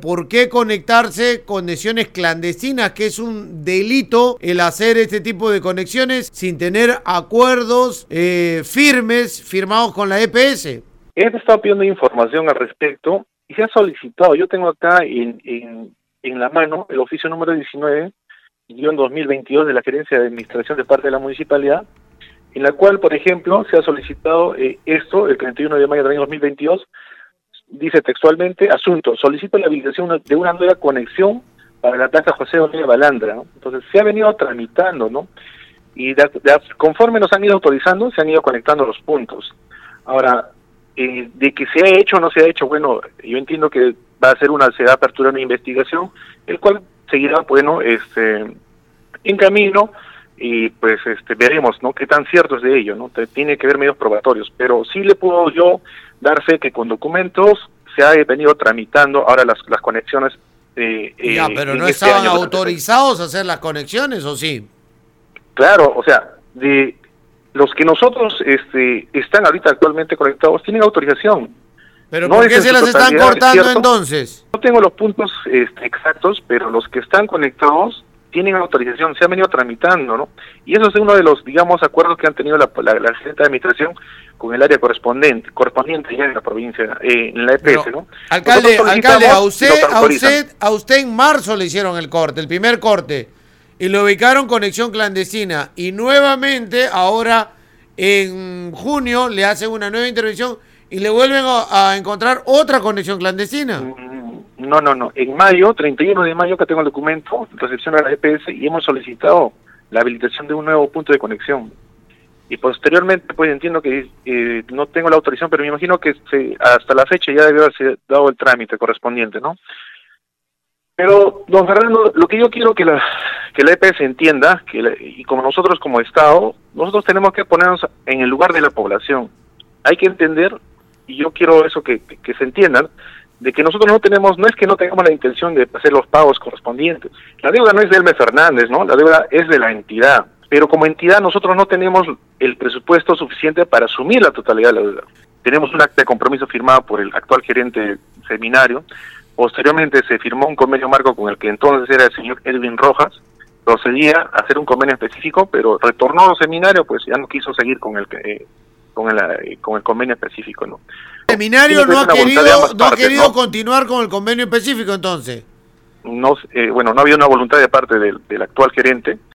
¿por qué conectarse conexiones clandestinas? Que es un delito el hacer este tipo de conexiones sin tener acuerdos firmados con la EPS. He estado pidiendo información al respecto y se ha solicitado. Yo tengo acá en la mano el oficio número 19-2022 de la Gerencia de Administración de parte de la Municipalidad, en la cual, por ejemplo, se ha solicitado esto, el 31 de mayo del año 2022, dice textualmente, asunto, solicito la habilitación de una nueva conexión para la plaza José Olaya Balandra, ¿no? Entonces, se ha venido tramitando, ¿no? Y conforme nos han ido autorizando, se han ido conectando los puntos. Ahora, de que se ha hecho o no se ha hecho, bueno, yo entiendo que se va a aperturar una investigación, el cual seguirá, bueno, en camino, y pues veremos, ¿no?, qué tan cierto es de ello, ¿no? Tiene que haber medios probatorios, pero sí le puedo yo dar fe que con documentos se ha venido tramitando ahora las conexiones. Ya, pero ¿no estaban autorizados a hacer las conexiones, o sí? Claro, o sea, de los que nosotros están ahorita actualmente conectados tienen autorización. ¿Pero por qué se las están cortando entonces? No tengo los puntos exactos, pero los que están conectados tienen autorización, se han venido tramitando, ¿no? Y eso es uno de los, digamos, acuerdos que han tenido la Gerencia de Administración con el área correspondiente ya en la provincia, en la EPS, pero, ¿no? Alcalde, a usted en marzo le hicieron el corte, el primer corte, y le ubicaron conexión clandestina, y nuevamente ahora en junio le hacen una nueva intervención y le vuelven a encontrar otra conexión clandestina. No. En mayo, 31 de mayo, que tengo el documento, recepción a la EPS, y hemos solicitado la habilitación de un nuevo punto de conexión. Y posteriormente, pues entiendo que no tengo la autorización, pero me imagino que hasta la fecha ya debió haberse dado el trámite correspondiente, ¿no? Pero, don Fernando, lo que yo quiero que la EPS entienda, y como nosotros como Estado, nosotros tenemos que ponernos en el lugar de la población. Hay que entender, y yo quiero eso que se entiendan, de que nosotros no es que no tengamos la intención de hacer los pagos correspondientes. La deuda no es de Hermes Fernández, ¿no? La deuda es de la entidad. Pero como entidad nosotros no tenemos el presupuesto suficiente para asumir la totalidad de la deuda. Tenemos un acta de compromiso firmado por el actual gerente del seminario. Posteriormente se firmó un convenio marco con el que entonces era el señor Edwin Rojas. Procedía a hacer un convenio específico, pero retornó al seminario, pues ya no quiso seguir con el convenio específico, ¿no? ¿El seminario no ha querido continuar con el convenio específico entonces? No, no había una voluntad de parte del actual gerente.